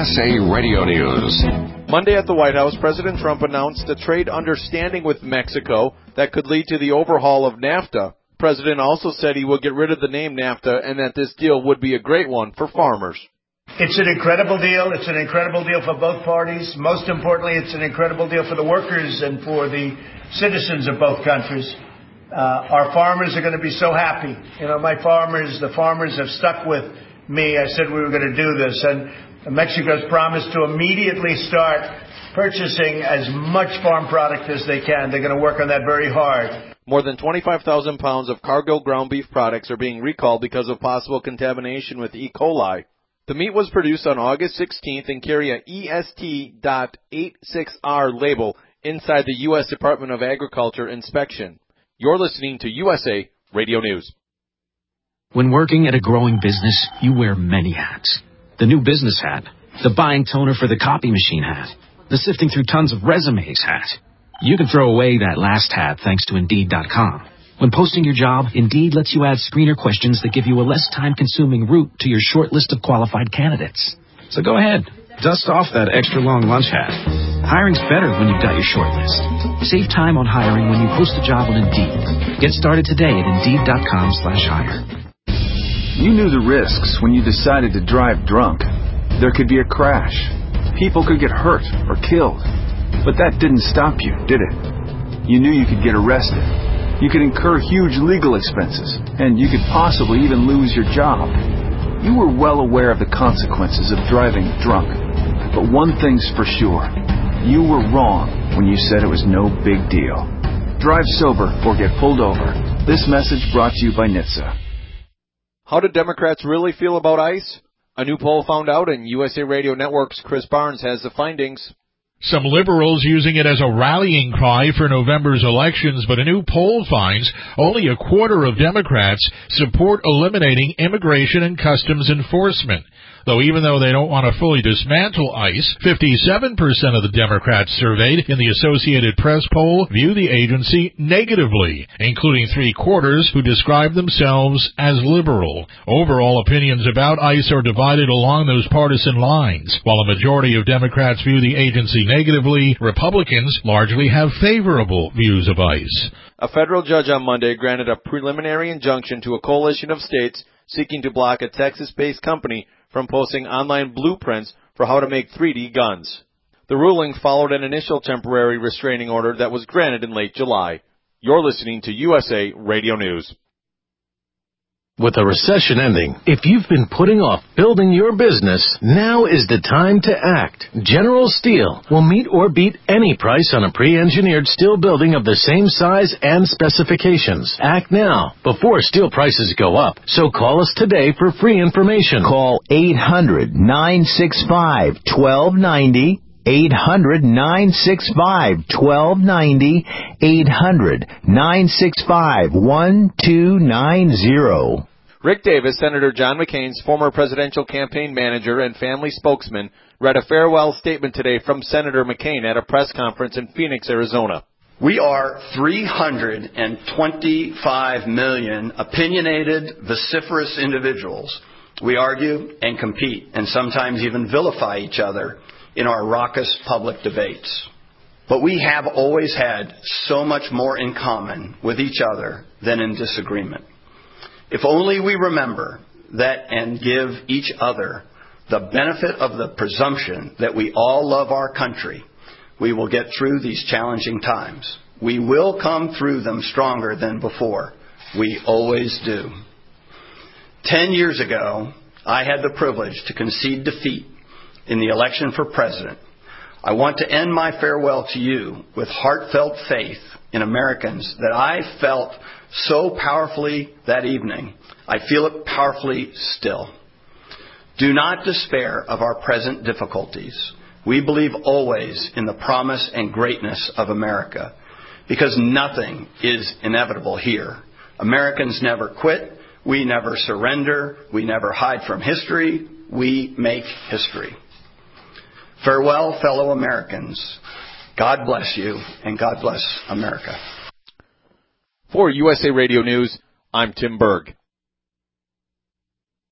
USA Radio News. Monday at the White House, President Trump announced a trade understanding with Mexico that could lead to the overhaul of NAFTA. The president also said he would get rid of the name NAFTA and that this deal would be a great one for farmers. It's an incredible deal. It's an incredible deal for both parties. Most importantly, it's an incredible deal for the workers and for the citizens of both countries. Our farmers are going to be so happy. The farmers have stuck with me. I said we were going to do this. And Mexico's promised to immediately start purchasing as much farm product as they can. They're going to work on that very hard. More than 25,000 pounds of Cargill ground beef products are being recalled because of possible contamination with E. coli. The meat was produced on August 16th and carry a EST.86R label inside the U.S. Department of Agriculture inspection. You're listening to USA Radio News. When working at a growing business, you wear many hats. The new business hat, the buying toner for the copy machine hat, the sifting through tons of resumes hat. You can throw away that last hat thanks to Indeed.com. When posting your job, Indeed lets you add screener questions that give you a less time-consuming route to your short list of qualified candidates. So go ahead, dust off that extra long lunch hat. Hiring's better when you've got your short list. Save time on hiring when you post a job on Indeed. Get started today at Indeed.com/hire. You knew the risks when you decided to drive drunk. There could be a crash. People could get hurt or killed. But that didn't stop you, did it? You knew you could get arrested. You could incur huge legal expenses, and you could possibly even lose your job. You were well aware of the consequences of driving drunk. But one thing's for sure. You were wrong when you said it was no big deal. Drive sober or get pulled over. This message brought to you by NHTSA. How do Democrats really feel about ICE? A new poll found out, and USA Radio Network's Chris Barnes has the findings. Some liberals using it as a rallying cry for November's elections, but a new poll finds only a quarter of Democrats support eliminating immigration and customs enforcement. Even though they don't want to fully dismantle ICE, 57% of the Democrats surveyed in the Associated Press poll view the agency negatively, including three-quarters who describe themselves as liberal. Overall opinions about ICE are divided along those partisan lines. While a majority of Democrats view the agency negatively, Republicans largely have favorable views of ICE. A federal judge on Monday granted a preliminary injunction to a coalition of states seeking to block a Texas-based company from posting online blueprints for how to make 3D guns. The ruling followed an initial temporary restraining order that was granted in late July. You're listening to USA Radio News. With a recession ending, if you've been putting off building your business, now is the time to act. General Steel will meet or beat any price on a pre-engineered steel building of the same size and specifications. Act now, before steel prices go up. So call us today for free information. Call 800-965-1290. 800-965-1290, 800-965-1290. Rick Davis, Senator John McCain's former presidential campaign manager and family spokesman, read a farewell statement today from Senator McCain at a press conference in Phoenix, Arizona. We are 325 million opinionated, vociferous individuals. We argue and compete and sometimes even vilify each other in our raucous public debates. But we have always had so much more in common with each other than in disagreement. If only we remember that and give each other the benefit of the presumption that we all love our country, we will get through these challenging times. We will come through them stronger than before. We always do. 10 years ago, I had the privilege to concede defeat in the election for president. I want to end my farewell to you with heartfelt faith in Americans that I felt so powerfully that evening. I feel it powerfully still. Do not despair of our present difficulties. We believe always in the promise and greatness of America, because nothing is inevitable here. Americans never quit. We never surrender. We never hide from history. We make history. Farewell, fellow Americans. God bless you, and God bless America. For USA Radio News, I'm Tim Berg.